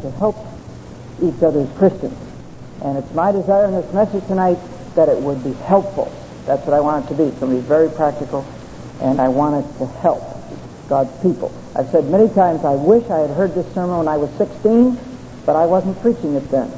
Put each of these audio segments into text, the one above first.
to help each other as Christians. And it's my desire in this message tonight that it would be helpful. That's what I want it to be. It's going to be very practical, and I want it to help God's people. I've said many times I wish I had heard this sermon when I was 16, but I wasn't preaching it then.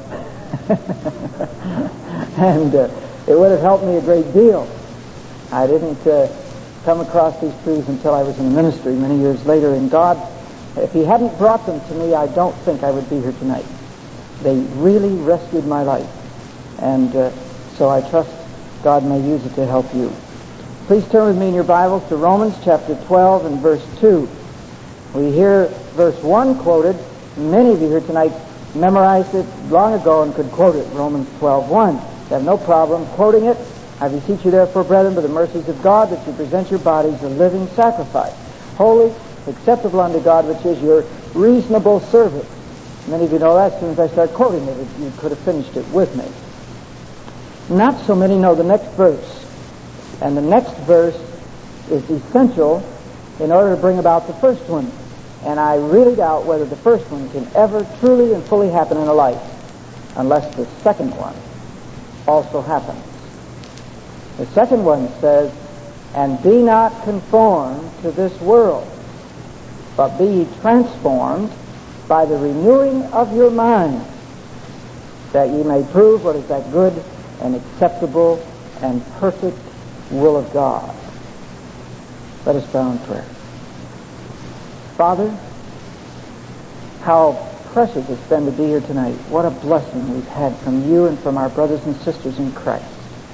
And it would have helped me a great deal. I didn't come across these truths until I was in the ministry many years later, and God, if He hadn't brought them to me, I don't think I would be here tonight. They really rescued my life, and so I trust God may use it to help you. Please turn with me in your Bibles to Romans chapter 12 and verse 2. We hear verse 1 quoted. Many of you here tonight memorized it long ago and could quote it, Romans 12:1. You have no problem quoting it. I beseech you therefore, brethren, by the mercies of God, that you present your bodies a living sacrifice, holy, acceptable unto God, which is your reasonable service. Many of you know that. As soon as I start quoting it, you could have finished it with me. Not so many know the next verse. And the next verse is essential in order to bring about the first one. And I really doubt whether the first one can ever truly and fully happen in a life unless the second one also happens. The second one says, and be not conformed to this world, but be ye transformed by the renewing of your mind, that ye may prove what is that good and acceptable and perfect will of God. Let us bow in prayer. Father, how precious it's been to be here tonight. What a blessing we've had from you and from our brothers and sisters in Christ.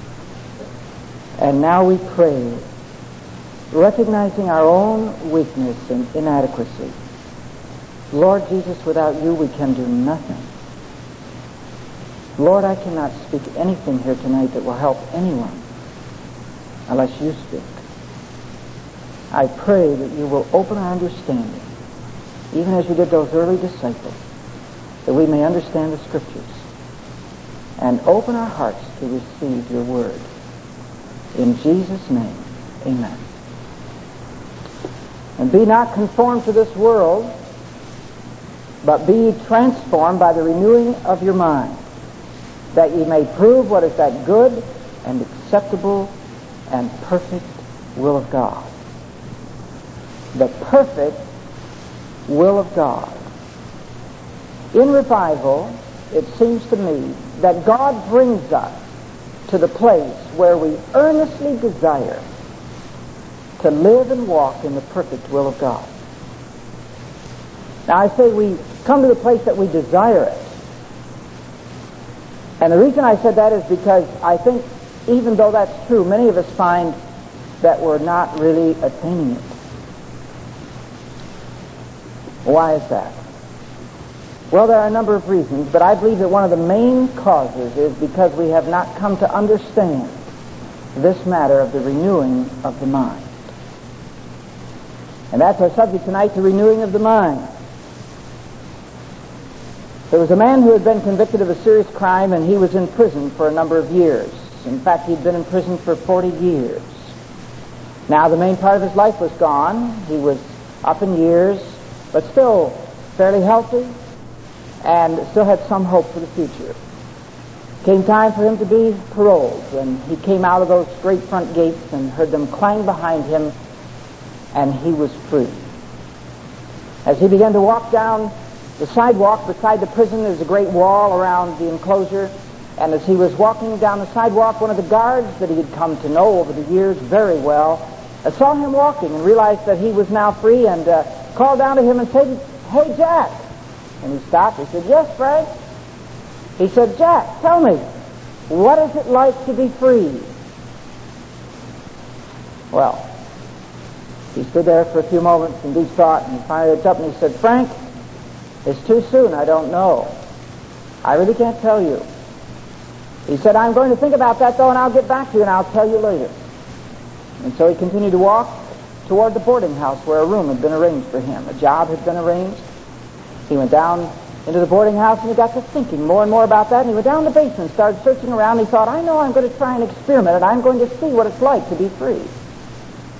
And now we pray, recognizing our own weakness and inadequacy. Lord Jesus, without you we can do nothing. Lord, I cannot speak anything here tonight that will help anyone unless you speak. I pray that you will open our understanding, even as you did those early disciples, that we may understand the Scriptures, and open our hearts to receive your word. In Jesus' name, amen. And be not conformed to this world, but be ye transformed by the renewing of your mind, that ye may prove what is that good and acceptable and perfect will of God. The perfect will of God. In revival, it seems to me that God brings us to the place where we earnestly desire to live and walk in the perfect will of God. Now I say we come to the place that we desire it. And the reason I said that is because I think even though that's true, many of us find that we're not really attaining it. Why is that? Well, there are a number of reasons, but I believe that one of the main causes is because we have not come to understand this matter of the renewing of the mind. And that's our subject tonight, the renewing of the mind. There was a man who had been convicted of a serious crime, and he was in prison for a number of years. In fact, he'd been in prison for 40 years. Now, the main part of his life was gone. He was up in years, but still fairly healthy, and still had some hope for the future. Came time for him to be paroled, and he came out of those great front gates and heard them clang behind him, and he was free. As he began to walk down the sidewalk beside the prison, there's a great wall around the enclosure, and as he was walking down the sidewalk, one of the guards that he had come to know over the years very well saw him walking and realized that he was now free, and called down to him and said, "Hey, Jack." And he stopped. He said, "Yes, Frank." He said, "Jack, tell me, what is it like to be free?" Well, he stood there for a few moments in deep thought, and finally looked up and he said, "Frank, it's too soon. I don't know. I really can't tell you." He said, "I'm going to think about that, though, and I'll get back to you, and I'll tell you later." And so he continued to walk toward the boarding house where a room had been arranged for him. A job had been arranged. He went down into the boarding house, and he got to thinking more and more about that, and he went down the basement and started searching around. He thought, I know I'm going to try and experiment, and I'm going to see what it's like to be free.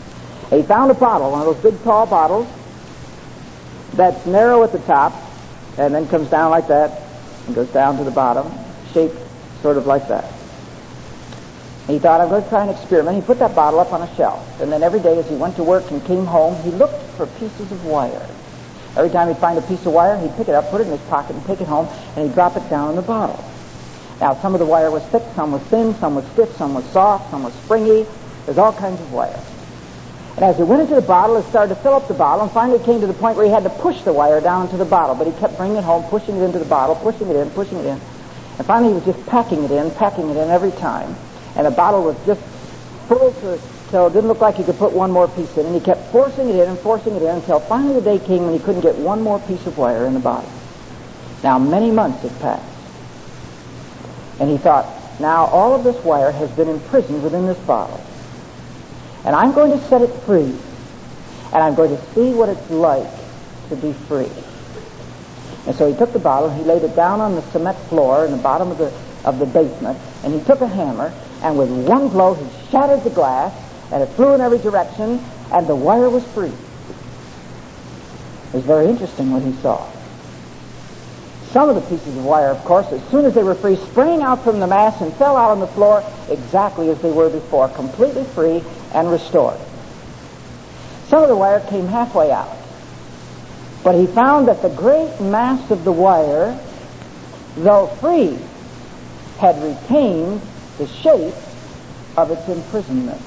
He found a bottle, one of those big, tall bottles that's narrow at the top and then comes down like that and goes down to the bottom, shaped sort of like that. He thought, I'm going to try an experiment. He put that bottle up on a shelf, and then every day as he went to work and came home, he looked for pieces of wire. Every time he'd find a piece of wire, he'd pick it up, put it in his pocket, and take it home, and he'd drop it down in the bottle. Now, some of the wire was thick, some was thin, some was stiff, some was soft, some was springy. There's all kinds of wire. And as he went into the bottle, it started to fill up the bottle, and finally it came to the point where he had to push the wire down into the bottle. But he kept bringing it home, pushing it into the bottle, pushing it in, pushing it in. And finally he was just packing it in every time. And the bottle was just full so it didn't look like he could put one more piece in. And he kept forcing it in until finally the day came when he couldn't get one more piece of wire in the bottle. Now, many months had passed. And he thought, now all of this wire has been imprisoned within this bottle. And I'm going to set it free. And I'm going to see what it's like to be free. And so he took the bottle, he laid it down on the cement floor in the bottom of the basement, and he took a hammer, and with one blow he shattered the glass, and it flew in every direction, and the wire was free. It was very interesting what he saw. Some of the pieces of wire, of course, as soon as they were free, sprang out from the mass and fell out on the floor exactly as they were before, completely free and restored. Some of the wire came halfway out. But he found that the great mass of the wire, though free, had retained the shape of its imprisonment.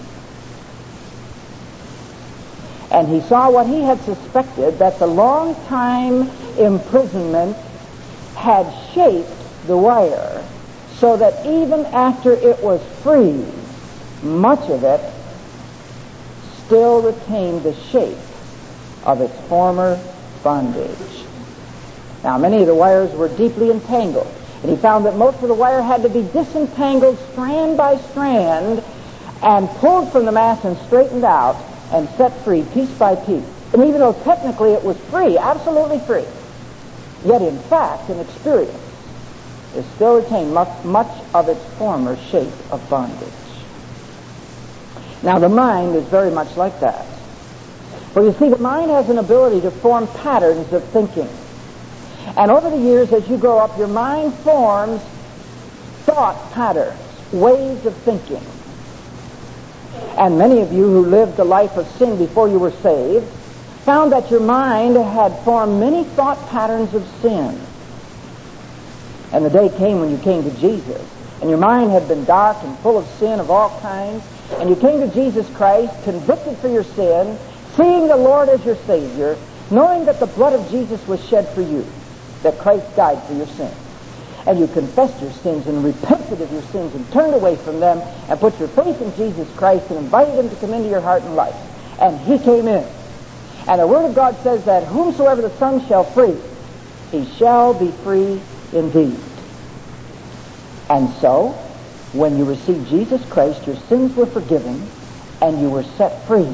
And he saw what he had suspected, that the long time imprisonment had shaped the wire so that even after it was free, much of it still retained the shape of its former bondage. Now, many of the wires were deeply entangled, and he found that most of the wire had to be disentangled strand by strand and pulled from the mass and straightened out and set free piece by piece. And even though technically it was free, absolutely free, yet in fact, in experience, it still retained much of its former shape of bondage. Now, the mind is very much like that. For you see, the mind has an ability to form patterns of thinking. And over the years, as you grow up, your mind forms thought patterns, ways of thinking. And many of you who lived a life of sin before you were saved found that your mind had formed many thought patterns of sin. And the day came when you came to Jesus, and your mind had been dark and full of sin of all kinds, and you came to Jesus Christ, convicted for your sin, seeing the Lord as your Savior, knowing that the blood of Jesus was shed for you, that Christ died for your sins. And you confessed your sins and repented of your sins and turned away from them and put your faith in Jesus Christ and invited him to come into your heart and life. And he came in. And the Word of God says that whomsoever the Son shall free, he shall be free indeed. And so, when you received Jesus Christ, your sins were forgiven and you were set free.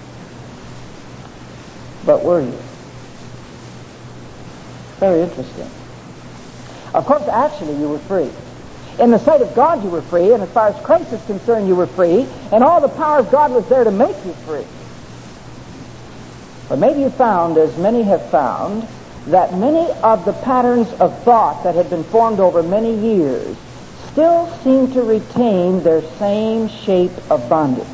But were you? Very interesting. Of course, actually, you were free. In the sight of God, you were free, and as far as Christ is concerned, you were free, and all the power of God was there to make you free. But maybe you found, as many have found, that many of the patterns of thought that had been formed over many years still seem to retain their same shape of bondage.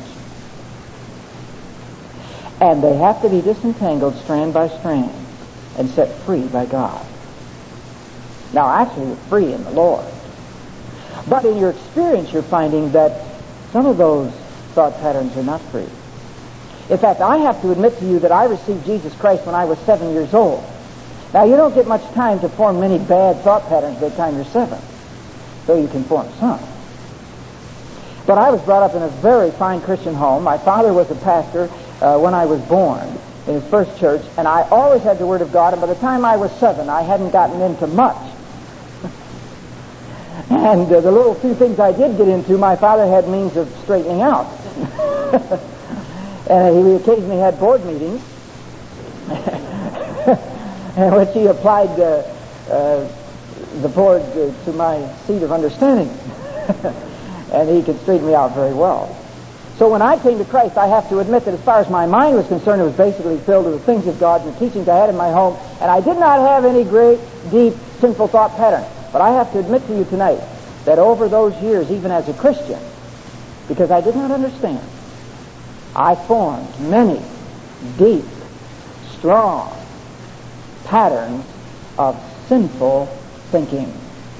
And they have to be disentangled strand by strand and set free by God. Now, actually, you're free in the Lord. But in your experience, you're finding that some of those thought patterns are not free. In fact, I have to admit to you that I received Jesus Christ when I was 7 years old. Now, you don't get much time to form many bad thought patterns by the time you're 7, though you can form some. But I was brought up in a very fine Christian home. My father was a pastor when I was born in his first church, and I always had the Word of God, and by the time I was 7, I hadn't gotten into much. And the little few things I did get into, my father had means of straightening out. And he occasionally had board meetings in which he applied the board to my seat of understanding. And he could straighten me out very well. So when I came to Christ, I have to admit that as far as my mind was concerned, it was basically filled with the things of God and the teachings I had in my home, and I did not have any great, deep, sinful thought pattern. But I have to admit to you tonight that over those years, even as a Christian, because I did not understand, I formed many deep, strong patterns of sinful thinking.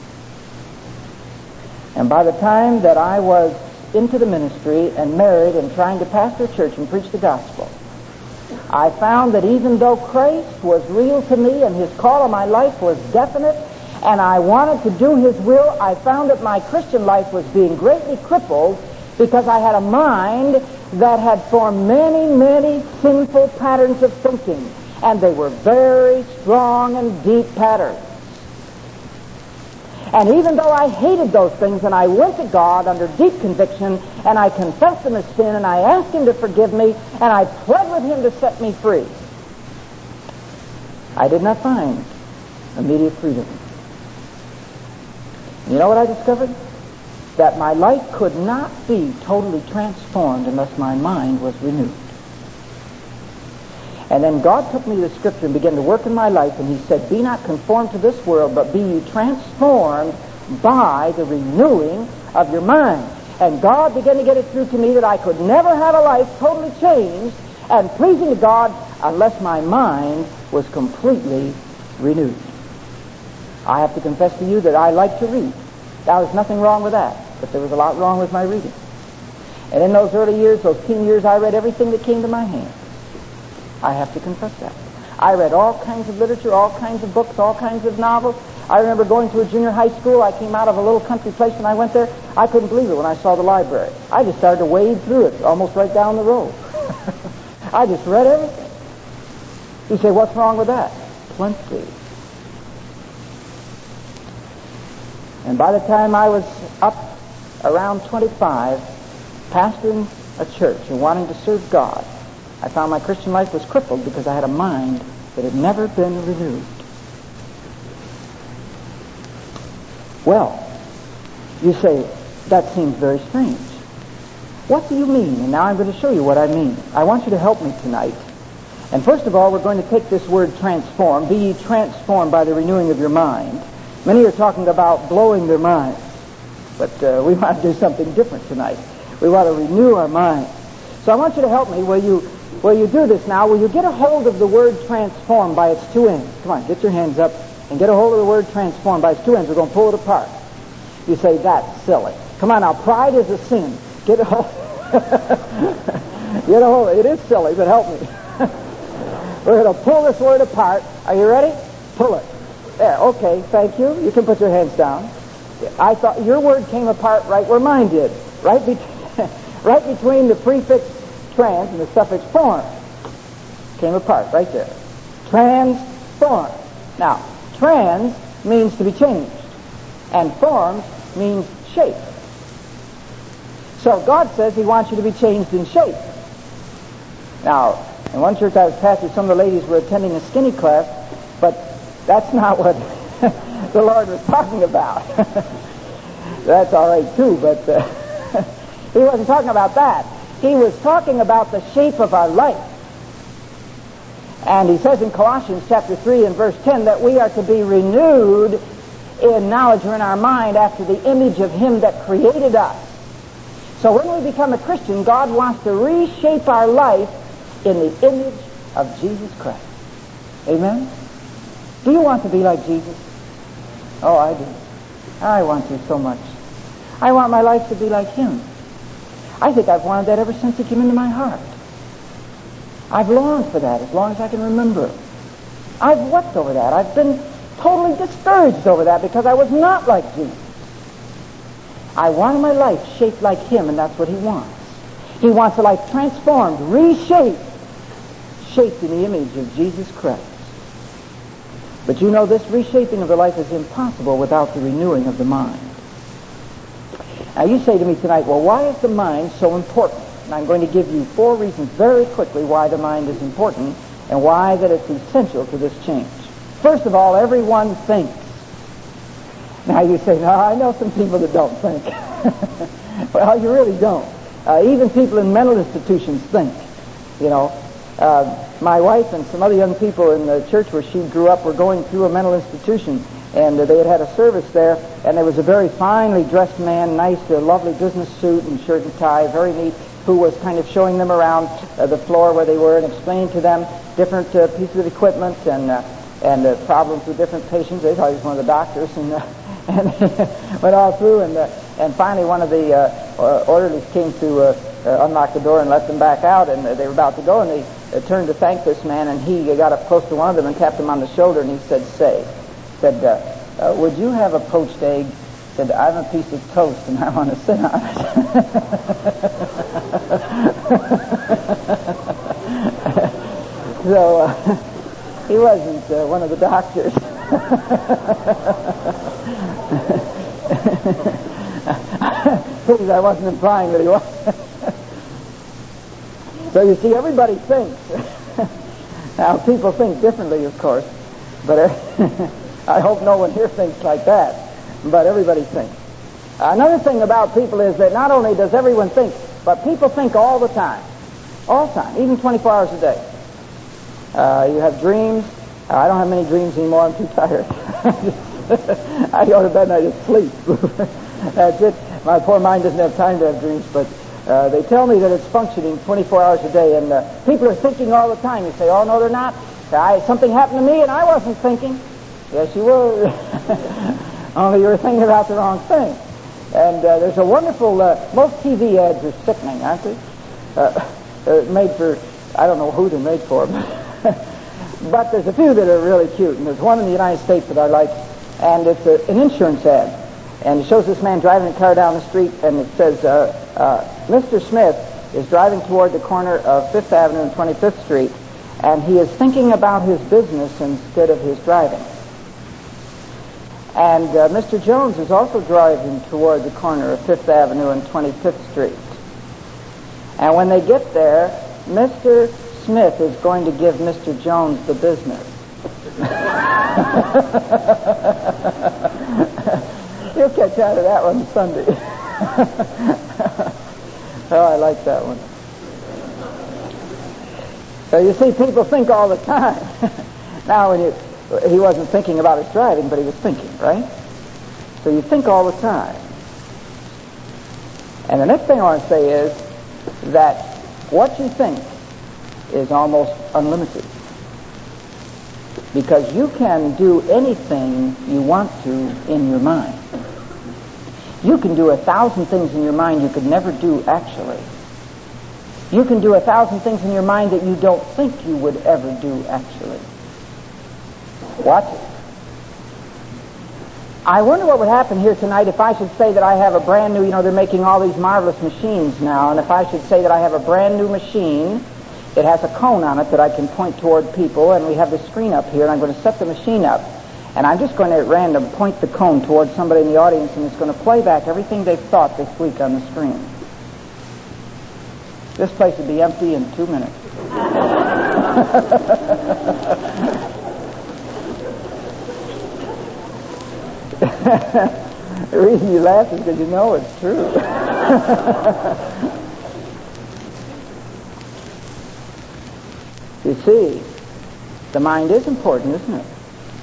And by the time that I was into the ministry and married and trying to pastor a church and preach the gospel, I found that even though Christ was real to me and his call on my life was definite and I wanted to do his will, I found that my Christian life was being greatly crippled because I had a mind that had formed many, many sinful patterns of thinking, and they were very strong and deep patterns. And even though I hated those things, and I went to God under deep conviction, and I confessed them as sin, and I asked him to forgive me, and I pled with him to set me free, I did not find immediate freedom. You know what I discovered? That my life could not be totally transformed unless my mind was renewed. And then God took me to the Scripture and began to work in my life, and he said, be not conformed to this world, but be ye transformed by the renewing of your mind. And God began to get it through to me that I could never have a life totally changed and pleasing to God unless my mind was completely renewed. I have to confess to you that I like to read. There was nothing wrong with that, but there was a lot wrong with my reading. And in those early years, those teen years, I read everything that came to my hand. I have to confess that. I read all kinds of literature, all kinds of books, all kinds of novels. I remember going to a junior high school. I came out of a little country place and I went there. I couldn't believe it when I saw the library. I just started to wade through it, almost right down the road. I just read everything. You say, what's wrong with that? Plenty. And by the time I was up around 25, pastoring a church and wanting to serve God, I found my Christian life was crippled because I had a mind that had never been renewed. Well, you say, that seems very strange. What do you mean? And now I'm going to show you what I mean. I want you to help me tonight. And first of all, we're going to take this word transform. Be ye transformed by the renewing of your mind. Many are talking about blowing their minds. But we want to do something different tonight. We want to renew our minds. So I want you to help me. Will you do this now? Will you get a hold of the word transform by its two ends? Come on, get your hands up and get a hold of the word transform by its two ends. We're going to pull it apart. You say, that's silly. Come on now, pride is a sin. Get a hold. Get a hold. It is silly, but help me. We're going to pull this word apart. Are you ready? Pull it. There, okay, thank you. You can put your hands down. I thought your word came apart right where mine did. Right between the prefix trans and the suffix form. Came apart right there. Transform. Now, trans means to be changed, and forms means shape. So God says he wants you to be changed in shape. Now, in one church I was pastor, some of the ladies were attending a skinny class, but that's not what the Lord was talking about. That's all right too, but he wasn't talking about that. He was talking about the shape of our life. And he says in Colossians chapter 3 and verse 10 that we are to be renewed in knowledge or in our mind after the image of him that created us. So when we become a Christian, God wants to reshape our life in the image of Jesus Christ. Amen? Do you want to be like Jesus? Oh, I do. I want to so much. I want my life to be like him. I think I've wanted that ever since he came into my heart. I've longed for that as long as I can remember. I've wept over that. I've been totally discouraged over that because I was not like Jesus. I wanted my life shaped like him, and that's what he wants. He wants a life transformed, reshaped, shaped in the image of Jesus Christ. But you know, this reshaping of the life is impossible without the renewing of the mind. Now you say to me tonight, well, why is the mind so important? And I'm going to give you 4 reasons very quickly why the mind is important and why that it's essential to this change. First of all, everyone thinks. Now you say, no, I know some people that don't think. Well, you really don't. Even people in mental institutions think, you know. My wife and some other young people in the church where she grew up were going through a mental institution, and they had a service there, and there was a very finely dressed man, nice, lovely business suit and shirt and tie, very neat, who was kind of showing them around the floor where they were and explaining to them different pieces of equipment and problems with different patients. They thought he was one of the doctors, and went all through, and finally one of the orderlies came to unlock the door and let them back out, and they were about to go, and they turned to thank this man, and he got up close to one of them and tapped him on the shoulder, and he said, would you have a poached egg? He said, I have a piece of toast, and I want to sit on it. So he wasn't one of the doctors. Please, I wasn't implying that he was. So you see, everybody thinks. Now, people think differently, of course, but I hope no one here thinks like that, but everybody thinks. Another thing about people is that not only does everyone think, but people think all the time. All the time, even 24 hours a day. You have dreams. I don't have many dreams anymore. I'm too tired. I go to bed and I just sleep. That's it. My poor mind doesn't have time to have dreams, but they tell me that it's functioning 24 hours a day, and people are thinking all the time. You say, oh, no, they're not. Something happened to me, and I wasn't thinking. Yes, you were. Only you were thinking about the wrong thing. And there's a wonderful, most TV ads are sickening, aren't they? Made for, I don't know who they're made for, but there's a few that are really cute, and there's one in the United States that I like, and it's an insurance ad. And it shows this man driving a car down the street, and it says, Mr. Smith is driving toward the corner of 5th Avenue and 25th Street, and he is thinking about his business instead of his driving. And Mr. Jones is also driving toward the corner of 5th Avenue and 25th Street. And when they get there, Mr. Smith is going to give Mr. Jones the business. You'll catch out of that one Sunday. Oh, I like that one. So you see, people think all the time. Now, he wasn't thinking about his driving, but he was thinking, right? So you think all the time. And the next thing I want to say is that what you think is almost unlimited. Because you can do anything you want to in your mind. You can do 1,000 things in your mind you could never do actually. You can do 1,000 things in your mind that you don't think you would ever do actually. Watch it. I wonder what would happen here tonight if I should say that I have a brand new, they're making all these marvelous machines now, and if I should say that I have a brand new machine, it has a cone on it that I can point toward people, and we have the screen up here, and I'm going to set the machine up, and I'm just going to at random point the cone toward somebody in the audience, and it's going to play back everything they've thought this week on the screen. This place would be empty in 2 minutes. The reason you laugh is because you know it's true. You see, the mind is important, isn't it?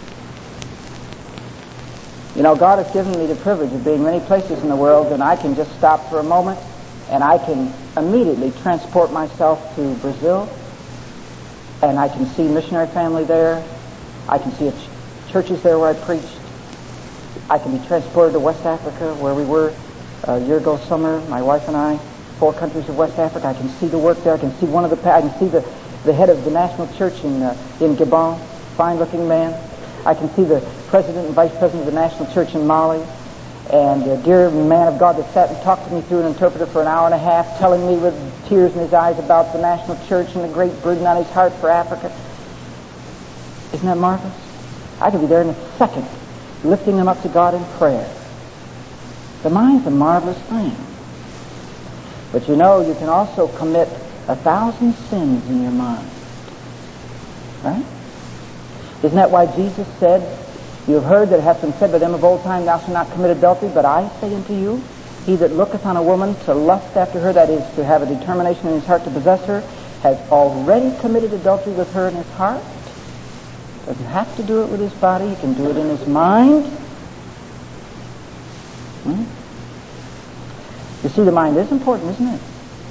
God has given me the privilege of being many places in the world, and I can just stop for a moment, and I can immediately transport myself to Brazil, and I can see missionary family there. I can see churches there where I preached. I can be transported to West Africa, where we were a year ago summer, my wife and I, 4 countries of West Africa. I can see the work there. I can see I can see the head of the national church in Gabon, fine-looking man. I can see the president and vice president of the national church in Mali, and a dear man of God that sat and talked to me through an interpreter for an hour and a half, telling me with tears in his eyes about the national church and the great burden on his heart for Africa. Isn't that marvelous? I could be there in a second, lifting them up to God in prayer. The mind's a marvelous thing. But you can also commit 1,000 sins in your mind. Right? Isn't that why Jesus said, you have heard that it hath been said by them of old time, thou shalt not commit adultery, but I say unto you, He that looketh on a woman to lust after her, that is, to have a determination in his heart to possess her, has already committed adultery with her in his heart. Doesn't have to do it with his body. He can do it in his mind. You see, the mind is important, isn't it?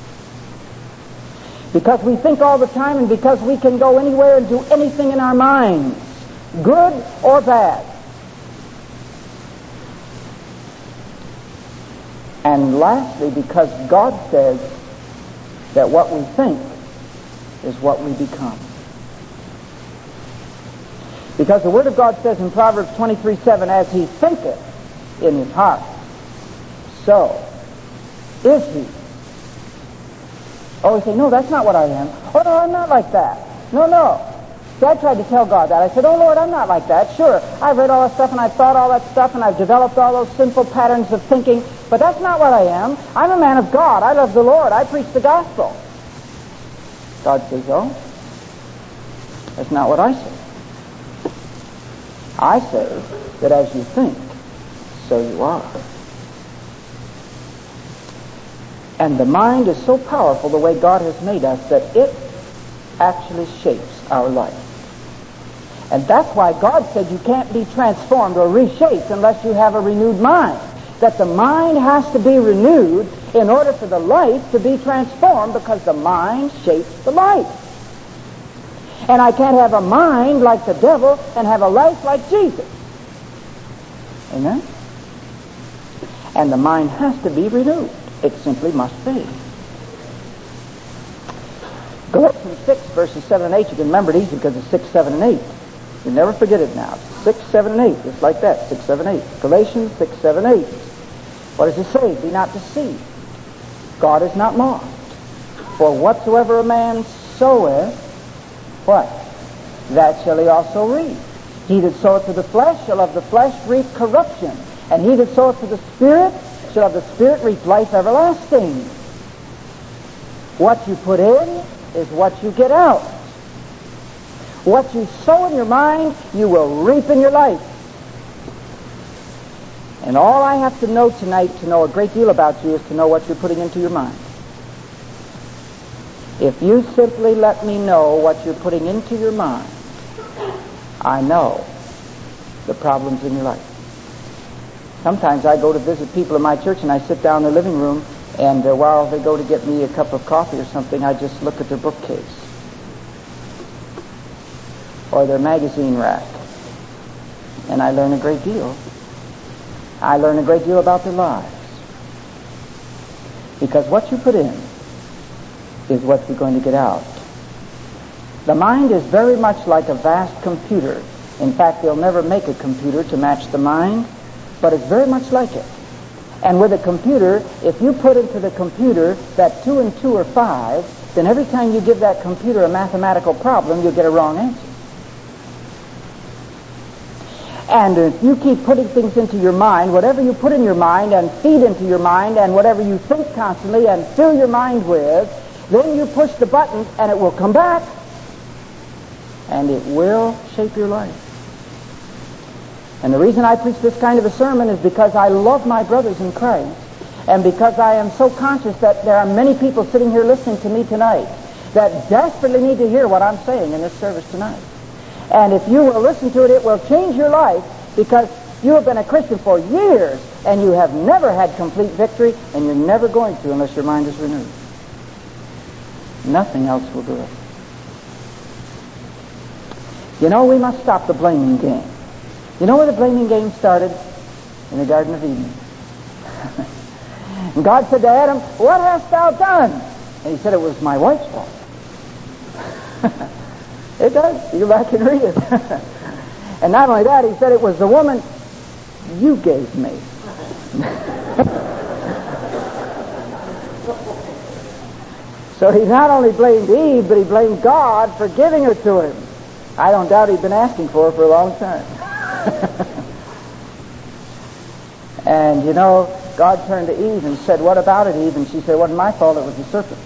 Because we think all the time, and because we can go anywhere and do anything in our minds, good or bad. And lastly, because God says that what we think is what we become. Because the Word of God says in Proverbs 23:7, as he thinketh in his heart, so is he. Oh, we say, no, that's not what I am. Oh, no, I'm not like that. No. So I tried to tell God that. I said, oh, Lord, I'm not like that. Sure, I've read all that stuff, and I've thought all that stuff, and I've developed all those sinful patterns of thinking, but that's not what I am. I'm a man of God. I love the Lord. I preach the gospel. God says, oh, that's not what I say. I say that as you think, so you are. And the mind is so powerful the way God has made us that it actually shapes our life. And that's why God said you can't be transformed or reshaped unless you have a renewed mind. That the mind has to be renewed in order for the life to be transformed, because the mind shapes the life. And I can't have a mind like the devil and have a life like Jesus. Amen? And the mind has to be renewed. It simply must be. Galatians 6, verses 7 and 8, you can remember it easy because it's 6, 7, and 8. You never forget it now. 6, 7, and 8, just like that. 6, 7, 8. Galatians 6, 7, 8. What does it say? Be not deceived. God is not mocked. For whatsoever a man soweth, what? That shall he also reap. He that soweth to the flesh shall of the flesh reap corruption. And he that soweth to the Spirit shall of the Spirit reap life everlasting. What you put in is what you get out. What you sow in your mind, you will reap in your life. And all I have to know tonight to know a great deal about you is to know what you're putting into your mind. If you simply let me know what you're putting into your mind, I know the problems in your life. Sometimes I go to visit people in my church and I sit down in the living room, and while they go to get me a cup of coffee or something, I just look at their bookcase or their magazine rack, and I learn a great deal. I learn a great deal about their lives. Because what you put in is what you're going to get out. The mind is very much like a vast computer. In fact, they'll never make a computer to match the mind, but it's very much like it. And with a computer, if you put into the computer that 2 and 2 are 5, then every time you give that computer a mathematical problem, you'll get a wrong answer. And if you keep putting things into your mind, whatever you put in your mind and feed into your mind, and whatever you think constantly and fill your mind with, then you push the button and it will come back. And it will shape your life. And the reason I preach this kind of a sermon is because I love my brothers in Christ, and because I am so conscious that there are many people sitting here listening to me tonight that desperately need to hear what I'm saying in this service tonight. And if you will listen to it, it will change your life, because you have been a Christian for years and you have never had complete victory, and you're never going to unless your mind is renewed. Nothing else will do it. You know, we must stop the blaming game. You know where the blaming game started? In the Garden of Eden. And God said to Adam, "What hast thou done?" And he said, "It was my wife's fault." It does. You go back and read it. And not only that, he said, "It was the woman you gave me." So he not only blamed Eve, but he blamed God for giving her to him. I don't doubt he'd been asking for her for a long time. And you know, God turned to Eve and said, "What about it, Eve?" And she said, "It wasn't my fault, it was the serpent."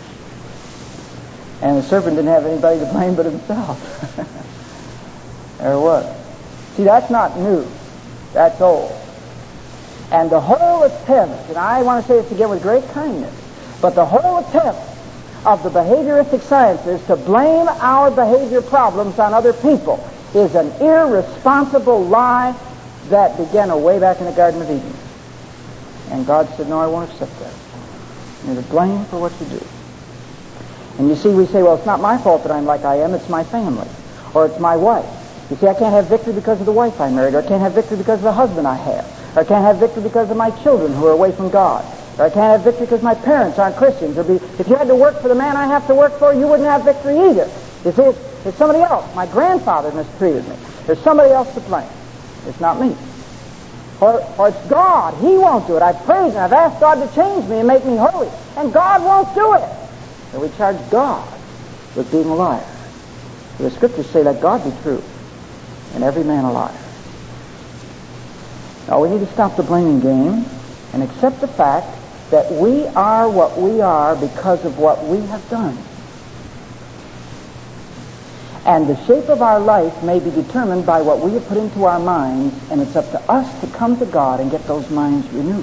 And the serpent didn't have anybody to blame but himself. There it was. See, that's not new. That's old. And the whole attempt, and I want to say this again with great kindness, but the whole attempt of the behavioristic sciences to blame our behavior problems on other people is an irresponsible lie that began way back in the Garden of Eden. And God said, no, I won't accept that. You're to blame for what you do. And you see, we say, well, it's not my fault that I'm like I am, it's my family, or it's my wife. You see, I can't have victory because of the wife I married, or I can't have victory because of the husband I have, or I can't have victory because of my children who are away from God, or I can't have victory because my parents aren't Christians. If you had to work for the man I have to work for, you wouldn't have victory either. You see, it's somebody else. My grandfather mistreated me. There's somebody else to blame. It's not me. Or it's God. He won't do it. I've prayed and I've asked God to change me and make me holy, and God won't do it. And we charge God with being a liar. The Scriptures say, let God be true and every man a liar. Now we need to stop the blaming game and accept the fact that we are what we are because of what we have done. And the shape of our life may be determined by what we have put into our minds, and it's up to us to come to God and get those minds renewed.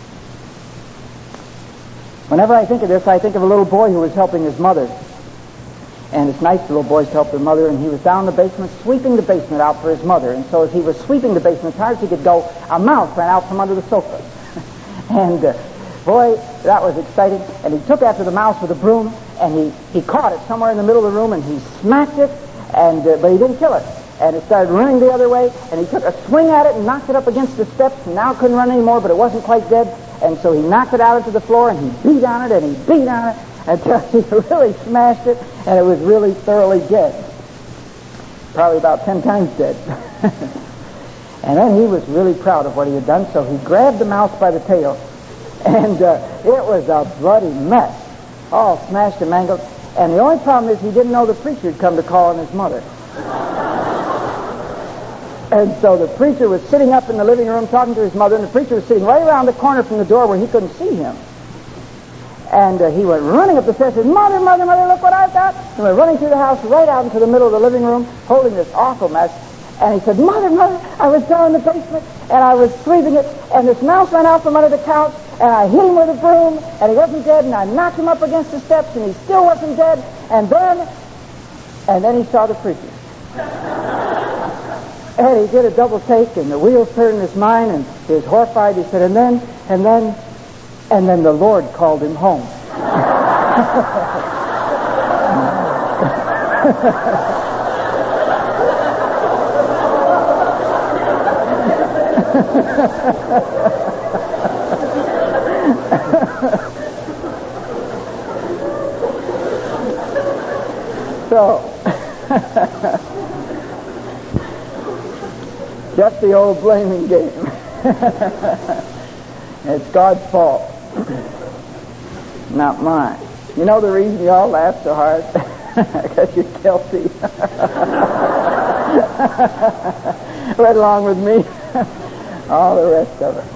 Whenever I think of this, I think of a little boy who was helping his mother. And it's nice for little boys to help their mother, and he was down in the basement sweeping the basement out for his mother. And so as he was sweeping the basement as hard as he could go, a mouse ran out from under the sofa. And boy, that was exciting. And he took after the mouse with a broom, and he caught it somewhere in the middle of the room, and he smacked it, but he didn't kill it. And it started running the other way, and he took a swing at it and knocked it up against the steps, and now it couldn't run anymore, but it wasn't quite dead. And so he knocked it out into the floor, and he beat on it, and he beat on it, until he really smashed it, and it was really thoroughly dead. Probably about 10 times dead. And then he was really proud of what he had done, so he grabbed the mouse by the tail, and it was a bloody mess, all smashed and mangled. And the only problem is he didn't know the preacher had come to call on his mother. And so the preacher was sitting up in the living room talking to his mother, and the preacher was sitting right around the corner from the door where he couldn't see him. And he went running up the stairs and said, Mother, Mother, Mother, look what I've got. And went running through the house right out into the middle of the living room, holding this awful mess. And he said, Mother, Mother, I was down in the basement, and I was sweeping it, and this mouse ran out from under the couch, and I hit him with a broom, and he wasn't dead, and I knocked him up against the steps, and he still wasn't dead. And then he saw the preacher. And he did a double take, and the wheels turned in his mind, and he was horrified. He said, and then the Lord called him home. So, just the old blaming game. It's God's fault, not mine. You know the reason you all laugh so hard? Because you're guilty. Right along with me. All the rest of it.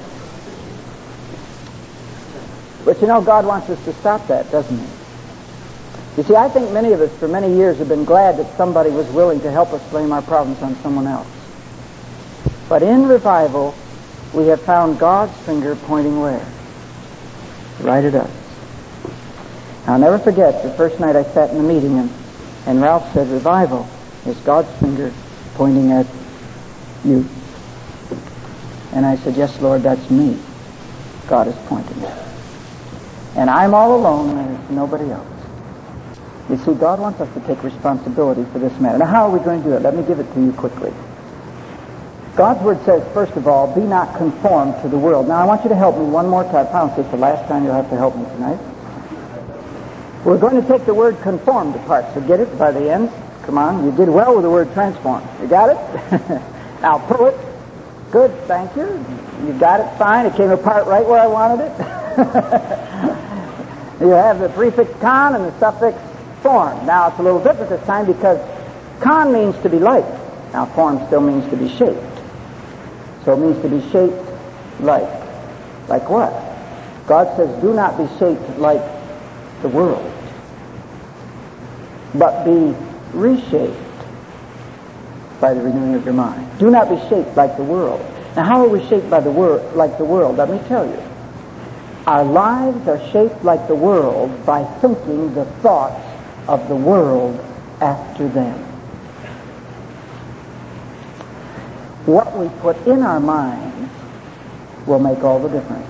But you know, God wants us to stop that, doesn't He? You see, I think many of us for many years have been glad that somebody was willing to help us blame our problems on someone else. But in revival, we have found God's finger pointing where? Right at us. I'll never forget the first night I sat in the meeting and Ralph said, revival is God's finger pointing at you. And I said, yes, Lord, that's me. God is pointing at. And I'm all alone and there's nobody else. You see, God wants us to take responsibility for this matter. Now, how are we going to do it? Let me give it to you quickly. God's Word says, first of all, be not conformed to the world. Now, I want you to help me one more time. I promise it's the last time you'll have to help me tonight. We're going to take the word conformed apart. So get it by the end. Come on. You did well with the word transformed. You got it? Now, pull it. Good. Thank you. You got it. Fine. It came apart right where I wanted it. You have the prefix con and the suffix form. Now, it's a little different this time because con means to be like. Now, form still means to be shaped. So it means to be shaped like. Like what? God says, do not be shaped like the world, but be reshaped by the renewing of your mind. Do not be shaped like the world. Now, how are we shaped by the world, like the world? Let me tell you. Our lives are shaped like the world by thinking the thoughts of the world after them. What we put in our minds will make all the difference.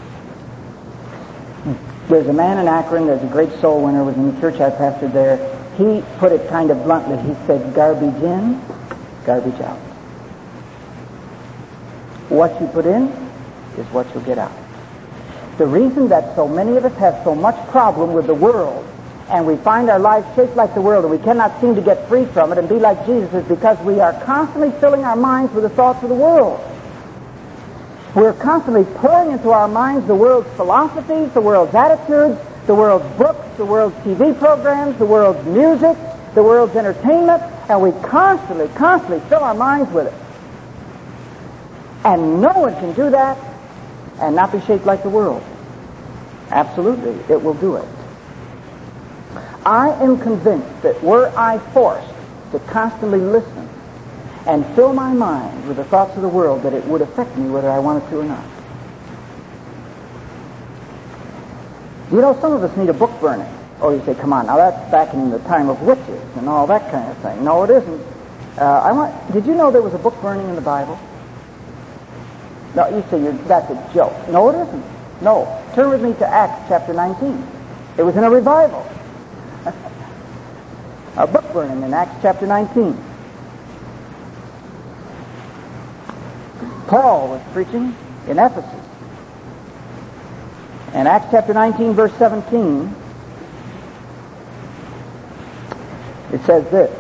There's a man in Akron, there's a great soul winner, was in the church I pastored there. He put it kind of bluntly. He said, garbage in, garbage out. What you put in is what you'll get out. The reason that so many of us have so much problem with the world, and we find our lives shaped like the world, and we cannot seem to get free from it and be like Jesus, is because we are constantly filling our minds with the thoughts of the world. We're constantly pouring into our minds the world's philosophies, the world's attitudes, the world's books, the world's TV programs, the world's music, the world's entertainment, and we constantly fill our minds with it. And no one can do that and not be shaped like the world. Absolutely, it will do it. I am convinced that were I forced to constantly listen and fill my mind with the thoughts of the world, that it would affect me whether I wanted to or not. You know, some of us need a book burning. Oh, you say, come on, now that's back in the time of witches and all that kind of thing. No, it isn't. Did you know there was a book burning in the Bible? No, you say that's a joke. No, it isn't. No. Turn with me to Acts chapter 19. It was in a revival. A book burning in Acts chapter 19. Paul was preaching in Ephesus. In Acts chapter 19, verse 17, it says this.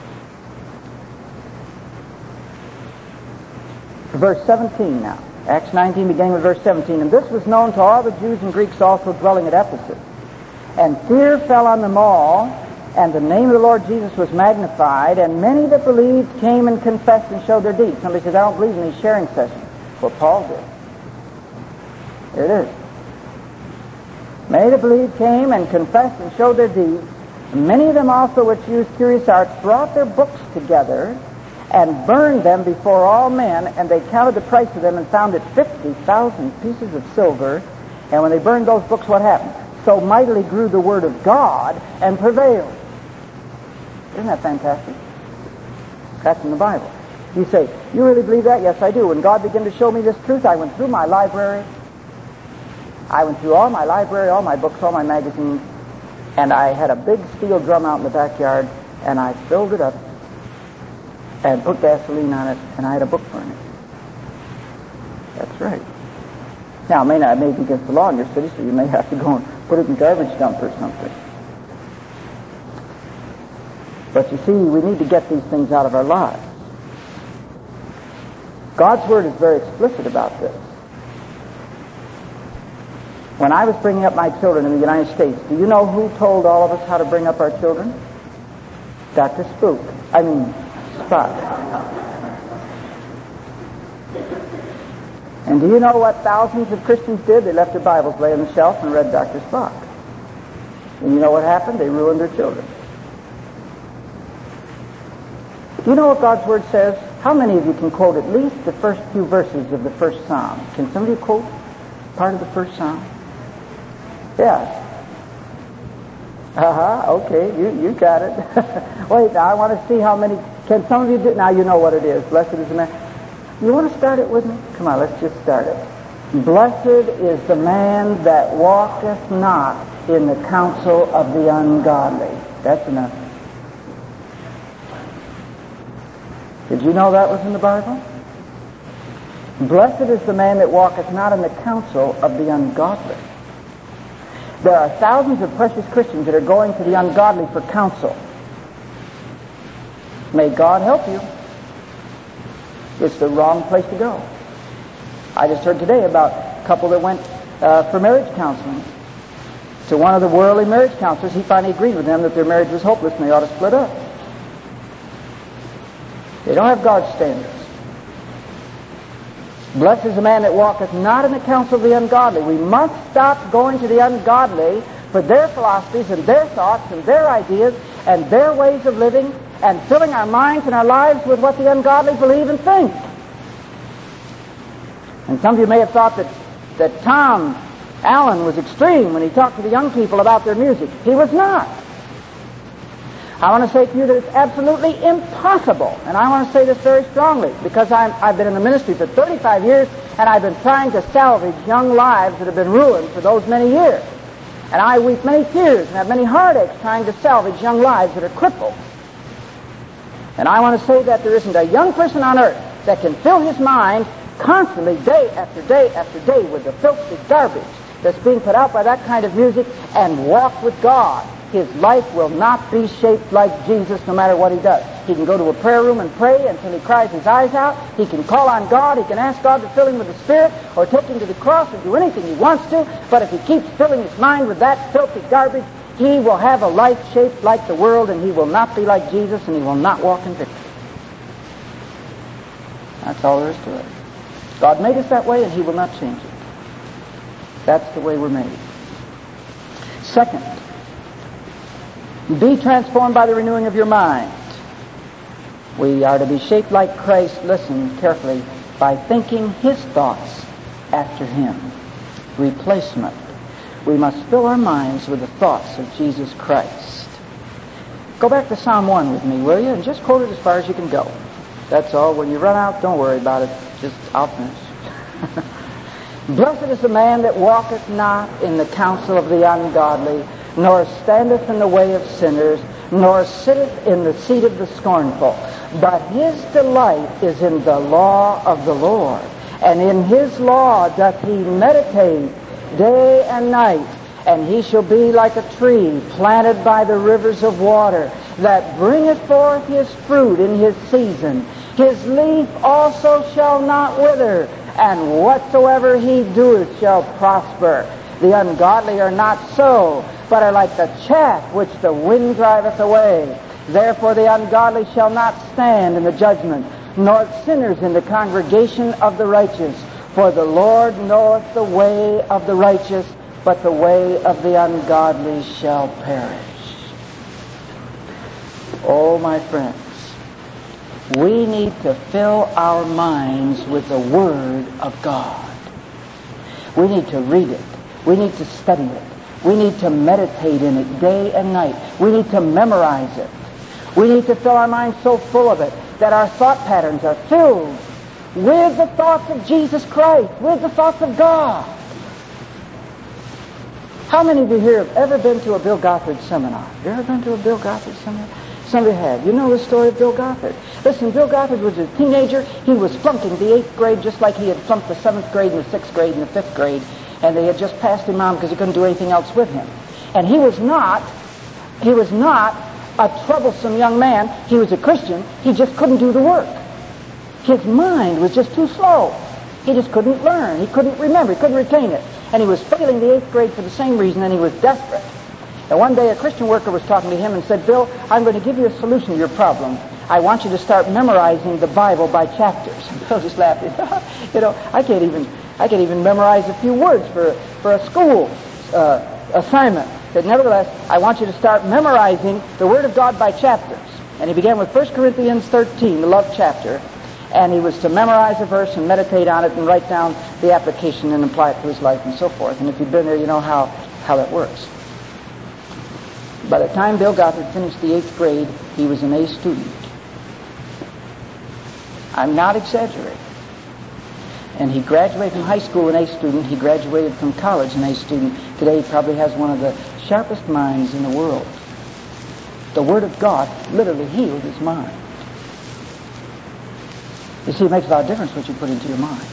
Verse 17 now. Acts 19 beginning with verse 17. And this was known to all the Jews and Greeks also dwelling at Ephesus. And fear fell on them all, and the name of the Lord Jesus was magnified, and many that believed came and confessed and showed their deeds. Somebody says, I don't believe in these sharing sessions. Well, Paul did. Here it is. Many that believed came and confessed and showed their deeds. And many of them also which used curious arts brought their books together and burned them before all men, and they counted the price of them and found it 50,000 pieces of silver. And when they burned those books, what happened? So mightily grew the word of God and prevailed. Isn't that fantastic? That's in the Bible. You say, you really believe that? Yes, I do. When God began to show me this truth, I went through my library. I went through all my library, all my books, all my magazines, and I had a big steel drum out in the backyard, and I filled it up and put gasoline on it, and I had a book burning. That's right. Now, it may be against the law in your city, so you may have to go and put it in the garbage dump or something. But you see, we need to get these things out of our lives. God's Word is very explicit about this. When I was bringing up my children in the United States, do you know who told all of us how to bring up our children? Dr. Spock. And do you know what thousands of Christians did? They left their Bibles lay on the shelf and read Dr. Spock. And you know what happened? They ruined their children. Do you know what God's Word says? How many of you can quote at least the first few verses of the first Psalm? Can some of you quote part of the first Psalm? Yes. Okay, you got it. Wait, now I want to see how many. Can some of you do? Now you know what it is. Blessed is the man. You want to start it with me? Come on, let's just start it. Blessed is the man that walketh not in the counsel of the ungodly. That's enough. Did you know that was in the Bible? Blessed is the man that walketh not in the counsel of the ungodly. There are thousands of precious Christians that are going to the ungodly for counsel. May God help you. It's the wrong place to go. I just heard today about a couple that went for marriage counseling. To one of the worldly marriage counselors, he finally agreed with them that their marriage was hopeless and they ought to split up. They don't have God's standards. Blessed is the man that walketh not in the counsel of the ungodly. We must stop going to the ungodly for their philosophies and their thoughts and their ideas and their ways of living and filling our minds and our lives with what the ungodly believe and think. And some of you may have thought that Tom Allen was extreme when he talked to the young people about their music. He was not. I want to say to you that it's absolutely impossible, and I want to say this very strongly, because I've been in the ministry for 35 years, and I've been trying to salvage young lives that have been ruined for those many years. And I weep many tears and have many heartaches trying to salvage young lives that are crippled. And I want to say that there isn't a young person on earth that can fill his mind constantly, day after day after day, with the filthy garbage that's being put out by that kind of music and walk with God. His life will not be shaped like Jesus no matter what he does. He can go to a prayer room and pray until he cries his eyes out. He can call on God. He can ask God to fill him with the Spirit or take him to the cross or do anything he wants to. But if he keeps filling his mind with that filthy garbage, he will have a life shaped like the world, and he will not be like Jesus, and he will not walk in victory. That's all there is to it. God made us that way, and he will not change it. That's the way we're made. Second, be transformed by the renewing of your mind. We are to be shaped like Christ, listen carefully, by thinking his thoughts after him. Replacement. We must fill our minds with the thoughts of Jesus Christ. Go back to Psalm 1 with me, will you? And just quote it as far as you can go. That's all. When you run out, don't worry about it. I'll finish. Blessed is the man that walketh not in the counsel of the ungodly, nor standeth in the way of sinners, nor sitteth in the seat of the scornful. But his delight is in the law of the Lord, and in his law doth he meditate day and night. And he shall be like a tree planted by the rivers of water, that bringeth forth his fruit in his season. His leaf also shall not wither, and whatsoever he doeth shall prosper. The ungodly are not so, but are like the chaff which the wind driveth away. Therefore the ungodly shall not stand in the judgment, nor sinners in the congregation of the righteous. For the Lord knoweth the way of the righteous, but the way of the ungodly shall perish. Oh, my friends, we need to fill our minds with the Word of God. We need to read it. We need to study it. We need to meditate in it day and night. We need to memorize it. We need to fill our minds so full of it that our thought patterns are filled with the thoughts of Jesus Christ, with the thoughts of God. How many of you here have ever been to a Bill Gothard seminar? Have you ever been to a Bill Gothard seminar? Some of you have. You know the story of Bill Gothard. Listen, Bill Gothard was a teenager. He was flunking the 8th grade just like he had flunked the 7th grade and the 6th grade and the 5th grade. And they had just passed him on because he couldn't do anything else with him. And he was not a troublesome young man. He was a Christian. He just couldn't do the work. His mind was just too slow. He just couldn't learn. He couldn't remember. He couldn't retain it. And he was failing the 8th grade for the same reason, and he was desperate. And one day a Christian worker was talking to him and said, Bill, I'm going to give you a solution to your problem. I want you to start memorizing the Bible by chapters. And Bill just laughed. I can't even memorize a few words for a school assignment. But nevertheless, I want you to start memorizing the Word of God by chapters. And he began with 1 Corinthians 13, the love chapter. And he was to memorize a verse and meditate on it and write down the application and apply it to his life and so forth. And if you've been there, you know how that works. By the time Bill Gothard finished the 8th grade, he was an A student. I'm not exaggerating. And he graduated from high school an A student. He graduated from college an A student. Today he probably has one of the sharpest minds in the world. The Word of God literally healed his mind. You see, it makes a lot of difference what you put into your mind.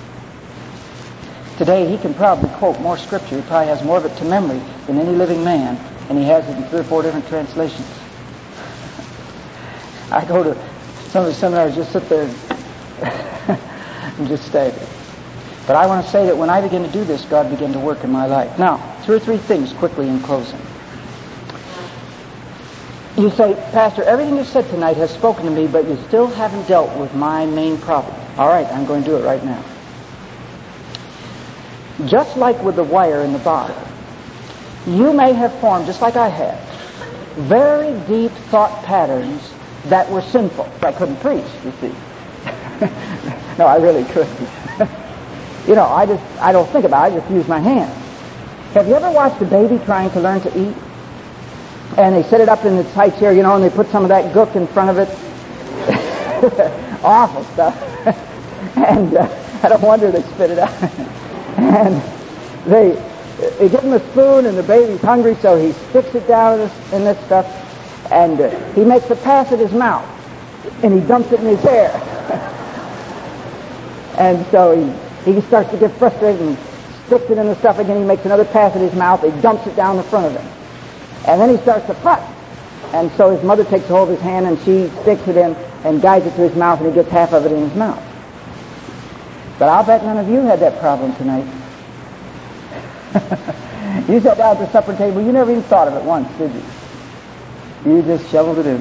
Today he can probably quote more Scripture. He probably has more of it to memory than any living man. And he has it in 3 or 4 different translations. I go to some of the seminars, just sit there and just stagger. But I want to say that when I began to do this, God began to work in my life. Now, 2 or 3 things quickly in closing. You say, Pastor, everything you've said tonight has spoken to me, but you still haven't dealt with my main problem. All right, I'm going to do it right now. Just like with the wire in the bottle, you may have formed, just like I have, very deep thought patterns that were sinful. I couldn't preach, you see. No, I really couldn't. I don't think about it, I just use my hands. Have you ever watched a baby trying to learn to eat? And they set it up in its high chair, and they put some of that gook in front of it. Awful stuff. And I don't wonder they spit it out. And they give him a spoon, and the baby's hungry, so he sticks it down in this stuff, and he makes a pass at his mouth, and he dumps it in his hair. And so he starts to get frustrated and sticks it in the stuff again. He makes another pass at his mouth. He dumps it down in front of him. And then he starts to putt. And so his mother takes hold of his hand, and she sticks it in and guides it to his mouth, and he gets half of it in his mouth. But I'll bet none of you had that problem tonight. You sat down at the supper table, you never even thought of it once, did you? You just shoveled it in.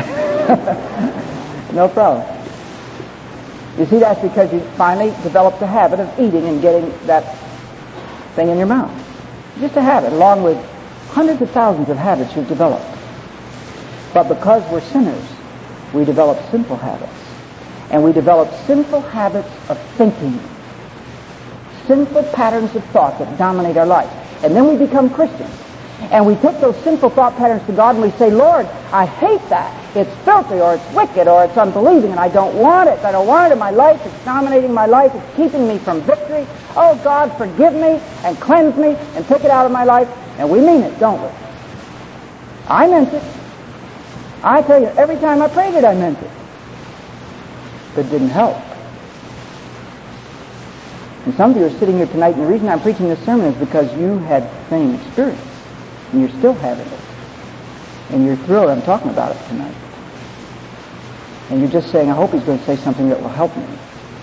No problem. You see, that's because you finally developed the habit of eating and getting that thing in your mouth. Just a habit, along with hundreds of thousands of habits you've developed. But because we're sinners, we develop sinful habits. And we develop sinful habits of thinking. Sinful patterns of thought that dominate our life. And then we become Christians. And we take those sinful thought patterns to God and we say, Lord, I hate that. It's filthy, or it's wicked, or it's unbelieving, and I don't want it. I don't want it in my life. It's dominating my life. It's keeping me from victory. Oh, God, forgive me and cleanse me and take it out of my life. And we mean it, don't we? I meant it. I tell you, every time I prayed it, I meant it. But it didn't help. And some of you are sitting here tonight, and the reason I'm preaching this sermon is because you had the same experience. And you're still having it. And you're thrilled I'm talking about it tonight. And you're just saying, I hope he's going to say something that will help me.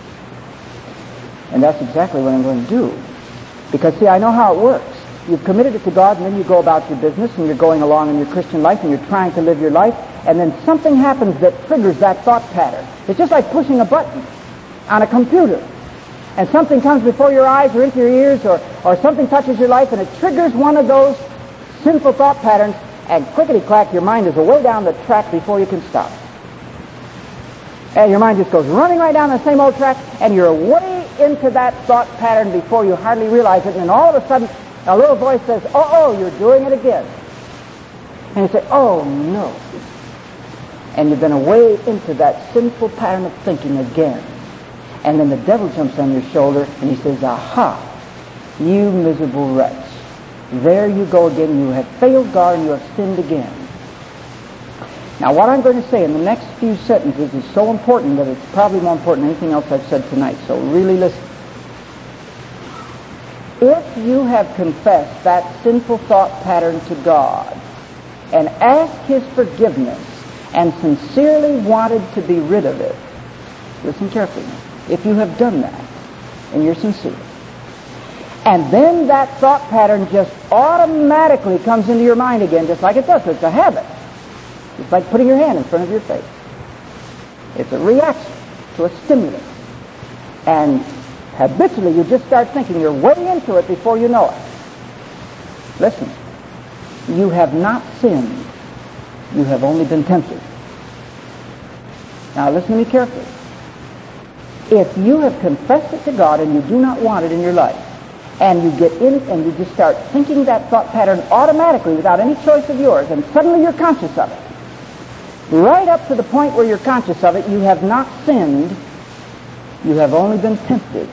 And that's exactly what I'm going to do. Because, see, I know how it works. You've committed it to God, and then you go about your business, and you're going along in your Christian life, and you're trying to live your life, and then something happens that triggers that thought pattern. It's just like pushing a button on a computer. And something comes before your eyes or into your ears, or something touches your life, and it triggers one of those sinful thought patterns, and clickety-clack, your mind is away down the track before you can stop. And your mind just goes running right down the same old track, and you're way into that thought pattern before you hardly realize it, and then all of a sudden, a little voice says, oh, you're doing it again. And you say, oh, no. And you've been away into that sinful pattern of thinking again. And then the devil jumps on your shoulder, and he says, aha, you miserable wretch. There you go again. You have failed God, and you have sinned again. Now, what I'm going to say in the next few sentences is so important that it's probably more important than anything else I've said tonight. So really listen. If you have confessed that sinful thought pattern to God and asked His forgiveness and sincerely wanted to be rid of it, listen carefully. If you have done that and you're sincere, and then that thought pattern just automatically comes into your mind again, just like it does. It's a habit. It's like putting your hand in front of your face. It's a reaction to a stimulus. And habitually, you just start thinking you're way into it before you know it. Listen, you have not sinned. You have only been tempted. Now listen to me carefully. If you have confessed it to God and you do not want it in your life, and you get in and you just start thinking that thought pattern automatically without any choice of yours, and suddenly you're conscious of it, right up to the point where you're conscious of it, you have not sinned. You have only been tempted.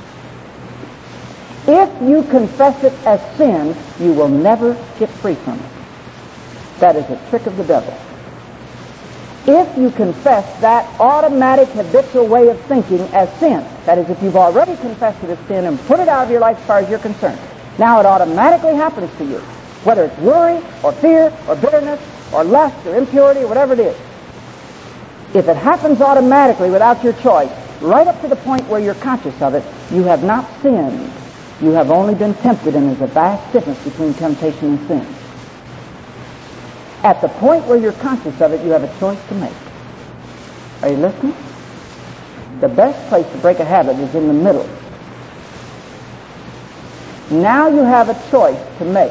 If you confess it as sin, you will never get free from it. That is a trick of the devil. If you confess that automatic habitual way of thinking as sin, that is, if you've already confessed it as sin and put it out of your life as far as you're concerned, now it automatically happens to you, whether it's worry or fear or bitterness or lust or impurity or whatever it is. If it happens automatically without your choice, right up to the point where you're conscious of it, you have not sinned. You have only been tempted, and there's a vast difference between temptation and sin. At the point where you're conscious of it, you have a choice to make. Are you listening? The best place to break a habit is in the middle. Now you have a choice to make.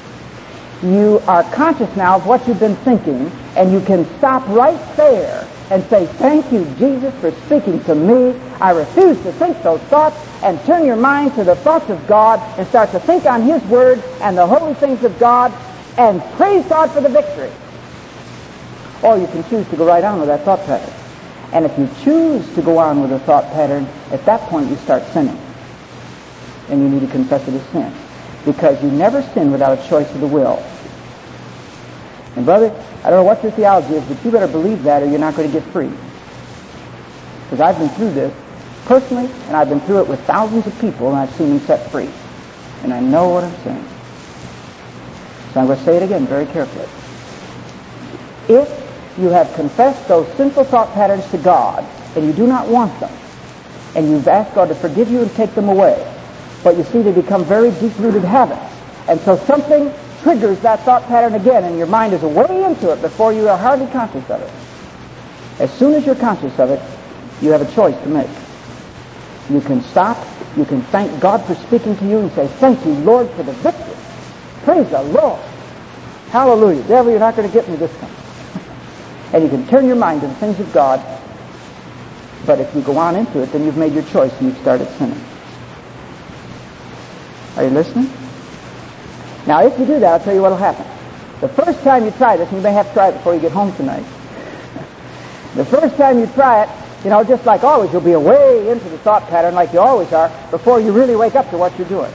You are conscious now of what you've been thinking, and you can stop right there and say, thank you, Jesus, for speaking to me. I refuse to think those thoughts, and turn your mind to the thoughts of God and start to think on His Word and the holy things of God and praise God for the victory. Or you can choose to go right on with that thought pattern. And if you choose to go on with a thought pattern, at that point you start sinning. And you need to confess it as sin. Because you never sin without a choice of the will. And brother, I don't know what your theology is, but you better believe that or you're not going to get free. Because I've been through this personally, and I've been through it with thousands of people, and I've seen them set free. And I know what I'm saying. So I'm going to say it again very carefully. If you have confessed those sinful thought patterns to God, and you do not want them, and you've asked God to forgive you and take them away, but you see they become very deep-rooted habits, and so something triggers that thought pattern again, and your mind is way into it before you are hardly conscious of it. As soon as you're conscious of it, you have a choice to make. You can stop, you can thank God for speaking to you and say, thank you, Lord, for the victory. Praise the Lord. Hallelujah. Devil, you're not going to get me this time. And you can turn your mind to the things of God, but if you go on into it, then you've made your choice and you've started sinning. Are you listening? Now, if you do that, I'll tell you what will happen. The first time you try this, and you may have to try it before you get home tonight. The first time you try it, just like always, you'll be way into the thought pattern like you always are before you really wake up to what you're doing.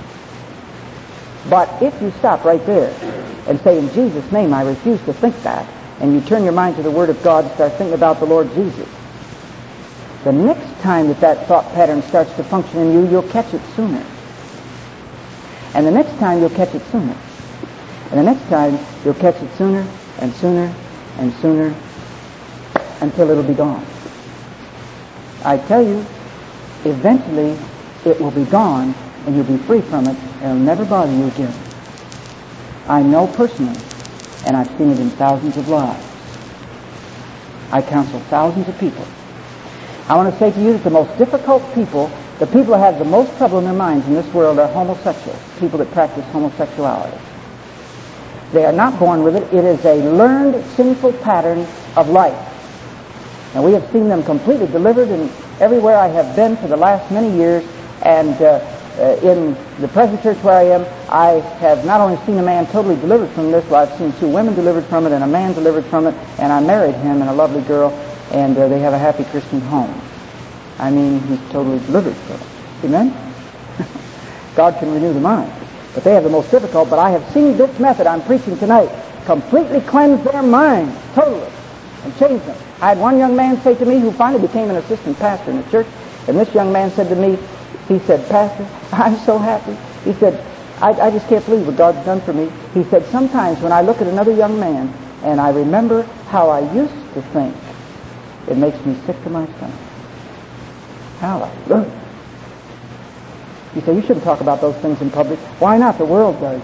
But if you stop right there and say, in Jesus' name, I refuse to think that, and you turn your mind to the Word of God and start thinking about the Lord Jesus, the next time that thought pattern starts to function in you, you'll catch it sooner. And the next time, you'll catch it sooner. And the next time, you'll catch it sooner and sooner and sooner until it'll be gone. I tell you, eventually it will be gone and you'll be free from it and it'll never bother you again. I know personally, and I've seen it in thousands of lives. I counsel thousands of people. I want to say to you that the most difficult people, the people that have the most trouble in their minds in this world are homosexuals, people that practice homosexuality. They are not born with it. It is a learned sinful pattern of life. And we have seen them completely delivered, and everywhere I have been for the last many years, and in the present church where I am, I have not only seen a man totally delivered from this, but I've seen 2 women delivered from it and a man delivered from it, and I married him and a lovely girl, and they have a happy Christian home. I mean, he's totally delivered from it. Amen? God can renew the mind. But they have the most difficult, but I have seen this method I'm preaching tonight completely cleanse their minds, totally, and change them. I had one young man say to me, who finally became an assistant pastor in the church, and this young man said to me, he said, Pastor, I'm so happy. He said, I just can't believe what God's done for me. He said, sometimes when I look at another young man and I remember how I used to think, it makes me sick to my stomach. Hallelujah. You say, you shouldn't talk about those things in public. Why not? The world does.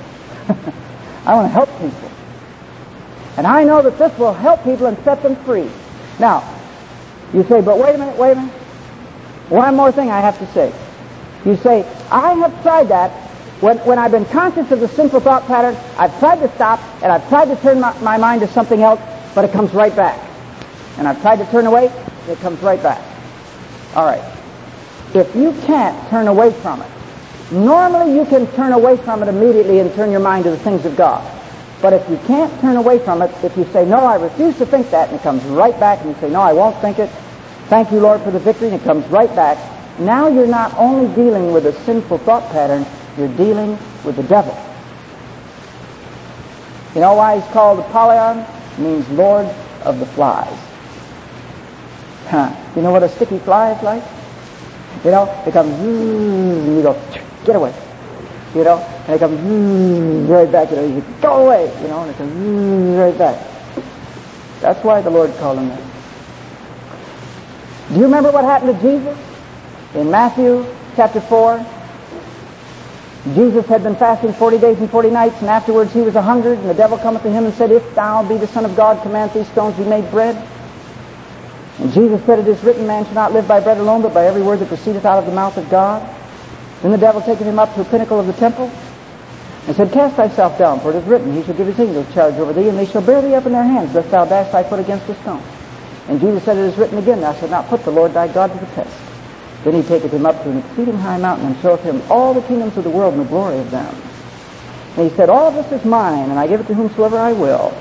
I want to help people. And I know that this will help people and set them free. Now, you say, but wait a minute. One more thing I have to say. You say, I have tried that. When I've been conscious of the sinful thought pattern, I've tried to stop, and I've tried to turn my mind to something else, but it comes right back. And I've tried to turn away, and it comes right back. All right. If you can't turn away from it, normally you can turn away from it immediately and turn your mind to the things of God. But if you can't turn away from it, if you say, no, I refuse to think that, and it comes right back, and you say, no, I won't think it, thank you, Lord, for the victory, and it comes right back, now you're not only dealing with a sinful thought pattern, you're dealing with the devil. You know why he's called Apollyon? It means Lord of the Flies. You know what a sticky fly is like? You know, it comes, and you go, get away. You know, and it comes right back. You know, you go away. You know, and it comes right back. That's why the Lord called him that. Do you remember what happened to Jesus? In Matthew chapter 4, Jesus had been fasting 40 days and 40 nights, and afterwards he was a-hungered, and the devil cometh to him and said, If thou be the Son of God, command these stones be made bread. And Jesus said, It is written, Man shall not live by bread alone, but by every word that proceedeth out of the mouth of God. Then the devil taken him up to the pinnacle of the temple, and said, Cast thyself down, for it is written, He shall give his angels charge over thee, and they shall bear thee up in their hands, lest thou dash thy foot against a stone. And Jesus said, it is written again, thou shalt not put the Lord thy God to the test. Then he taketh him up to an exceeding high mountain, and showeth him all the kingdoms of the world and the glory of them. And he said, all this is mine, and I give it to whomsoever I will.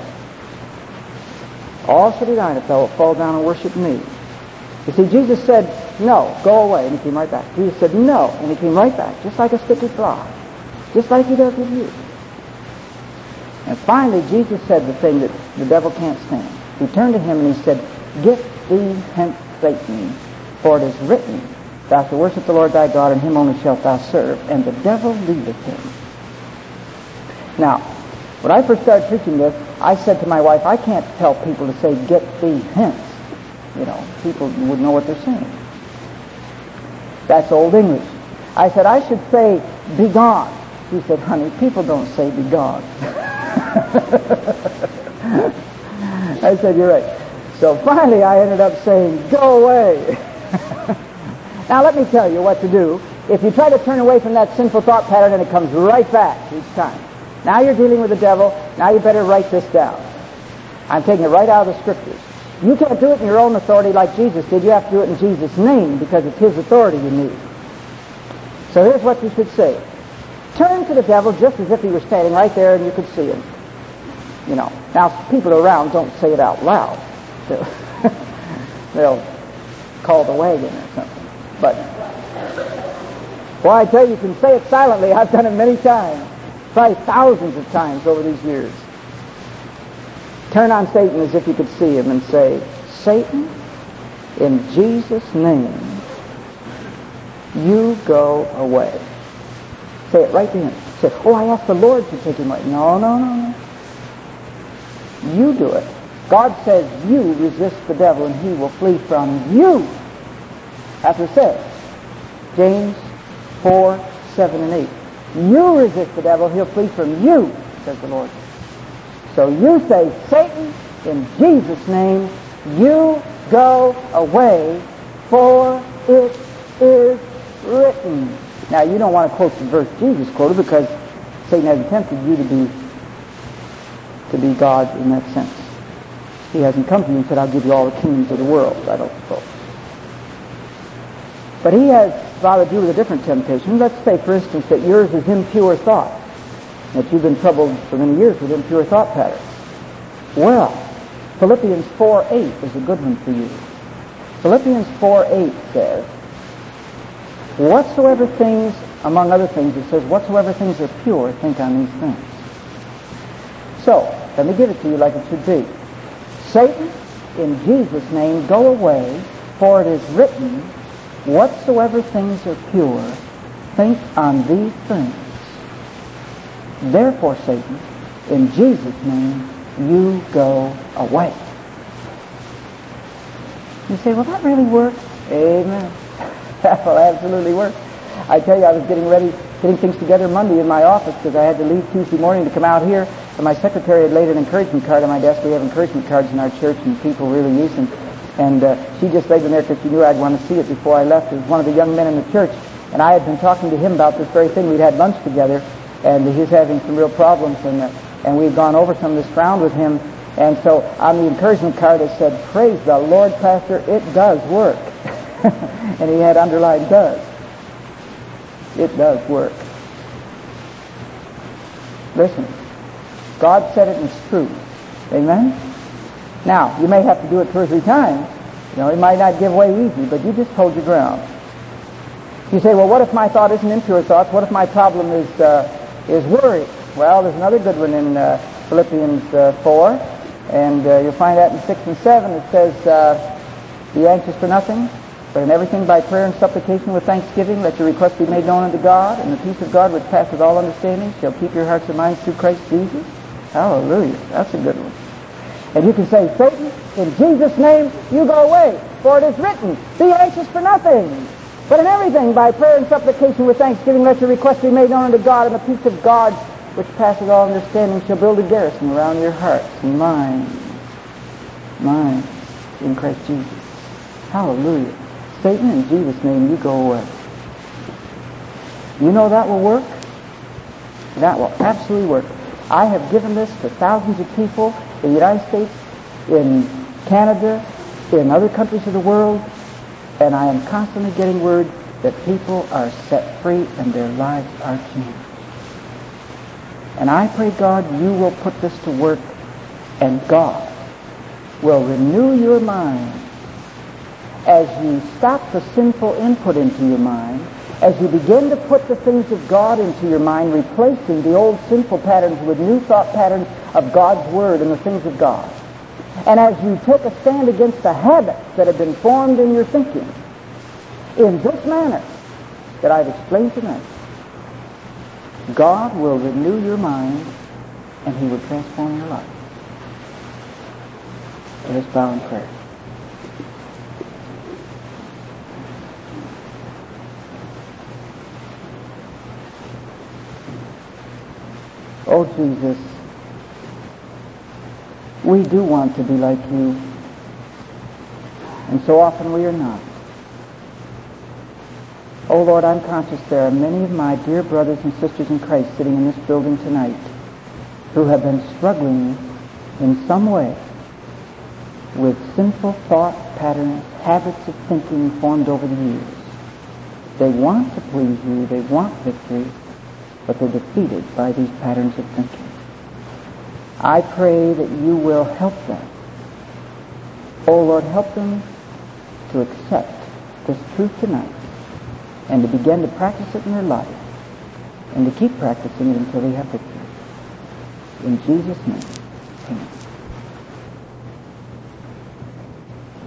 All shall be thine if thou wilt fall down and worship me. You see, Jesus said, no, go away, and he came right back. Jesus said, no, and he came right back, just like a sticky fly, just like he does with you. And finally, Jesus said the thing that the devil can't stand. He turned to him and he said, get thee hence, Satan, for it is written, thou shalt worship the Lord thy God, and him only shalt thou serve, and the devil leaveth him. Now, when I first started preaching this, I said to my wife, I can't tell people to say, get thee hence. You know, people wouldn't know what they're saying. That's Old English. I said, I should say, be gone. She said, honey, people don't say be gone. I said, you're right. So finally I ended up saying, go away. Now let me tell you what to do. If you try to turn away from that sinful thought pattern, and it comes right back each time. Now you're dealing with the devil. Now you better write this down. I'm taking it right out of the Scriptures. You can't do it in your own authority like Jesus did. You have to do it in Jesus' name, because it's his authority you need. So here's what you should say. Turn to the devil just as if he were standing right there and you could see him. You know. Now, people around don't say it out loud. They'll call the wagon or something. But, well, I tell you, you can say it silently. I've done it many times. Probably thousands of times over these years. Turn on Satan as if you could see him and say, Satan, in Jesus' name, you go away. Say it right to him. Say, oh, I asked the Lord to take him away. No, no, no, no. You do it. God says you resist the devil and he will flee from you. That's what it says. James 4, 7, and 8. You resist the devil, he'll flee from you, says the Lord. So you say, Satan, in Jesus' name, you go away, for it is written. Now, you don't want to quote the verse Jesus quoted, because Satan hasn't tempted you to be God in that sense. He hasn't come to you and said, I'll give you all the kingdoms of the world, I don't suppose. But he has bothered you with a different temptation. Let's say, for instance, that yours is impure thought, that you've been troubled for many years with impure thought patterns. Well, Philippians 4:8 is a good one for you. Philippians 4:8 says, whatsoever things, among other things, it says, whatsoever things are pure, think on these things. So, let me give it to you like it should be. Satan, in Jesus' name, go away, for it is written, whatsoever things are pure, think on these things. Therefore, Satan, in Jesus' name, you go away. You say, will that really work? Amen. That will absolutely work. I tell you, I was getting things together Monday in my office, because I had to leave Tuesday morning to come out here, and my secretary had laid an encouragement card on my desk. We have encouragement cards in our church, and people really use them. And she just laid them there because she knew I'd want to see it before I left. It was one of the young men in the church, and I had been talking to him about this very thing. We'd had lunch together, and he was having some real problems, and we'd gone over some of this ground with him. And so on the encouragement card it said, praise the Lord, Pastor, it does work. And he had underlined does. It does work. Listen, God said it and it's true. Amen? Now, you may have to do it 2 or 3 times. You know, it might not give way easy, but you just hold your ground. You say, well, what if my thought isn't impure thoughts? What if my problem is worry? Well, there's another good one in Philippians 4, and you'll find that in 6 and 7. It says, be anxious for nothing, but in everything by prayer and supplication with thanksgiving, let your requests be made known unto God, and the peace of God which passeth all understanding shall keep your hearts and minds through Christ Jesus. Hallelujah. That's a good one. And you can say, Satan, in Jesus' name, you go away. For it is written, be anxious for nothing, but in everything by prayer and supplication with thanksgiving, let your requests be made known unto God, and the peace of God which passes all understanding shall build a garrison around your hearts and minds in Christ Jesus. Hallelujah. Satan, in Jesus' name, you go away. You know that will work? That will absolutely work. I have given this to thousands of people in the United States, in Canada, in other countries of the world, and I am constantly getting word that people are set free and their lives are changed. And I pray, God, you will put this to work, and God will renew your mind as you stop the sinful input into your mind, as you begin to put the things of God into your mind, replacing the old sinful patterns with new thought patterns of God's Word and the things of God. And as you take a stand against the habits that have been formed in your thinking, in this manner that I've explained tonight, God will renew your mind and He will transform your life. Let us bow in prayer. Oh, Jesus, we do want to be like you, and so often we are not. Oh, Lord, I'm conscious there are many of my dear brothers and sisters in Christ sitting in this building tonight who have been struggling in some way with sinful thought patterns, habits of thinking formed over the years. They want to please you, they want victory, but they're defeated by these patterns of thinking. I pray that you will help them. Oh, Lord, help them to accept this truth tonight and to begin to practice it in their life and to keep practicing it until they have victory. In Jesus' name, amen.